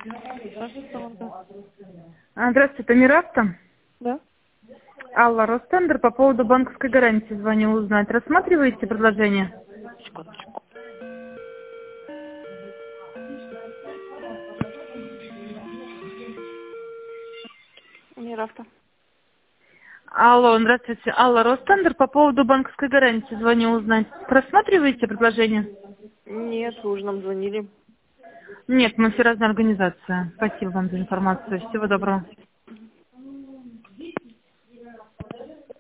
Здравствуйте, это Миравто? Да? Алла, Ростендер, по поводу банковской гарантии звоню узнать. Рассматриваете предложение? Секундочку. Миравто. Алло, здравствуйте. Алла, Ростендер, по поводу банковской гарантии звоню узнать. Рассматриваете предложение? Нет, вы уже нам звонили. Нет, мы все разная организация. Спасибо вам за информацию. Всего доброго.